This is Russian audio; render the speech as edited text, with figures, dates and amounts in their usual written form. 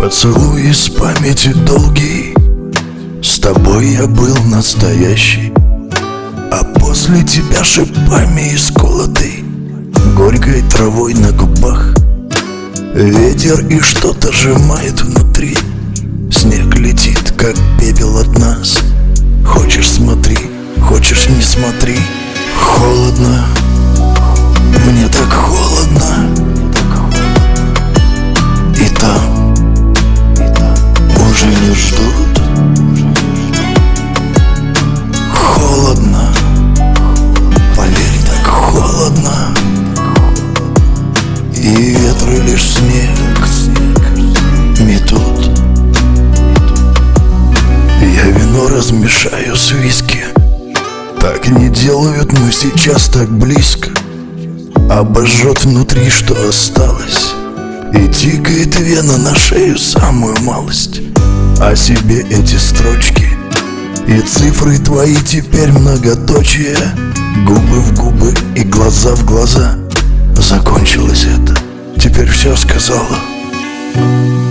Поцелуй из памяти долгий, с тобой я был настоящий. А после тебя шипами исколотый, горькой травой на губах. Ветер и что-то сжимает внутри, снег летит, как пепел от нас. Хочешь — смотри, хочешь — не смотри. Холодно, мне так холодно. И там уже не ждут. Холодно, поверь, так холодно. И ветры лишь снег метут. Я вино размешаю с виски. Так не делают, но сейчас так близко. Обожжет внутри, что осталось, и тикает вена на шею самую малость. О себе эти строчки и цифры твои теперь многоточие. Губы в губы и глаза в глаза. Закончилось это, теперь все сказала.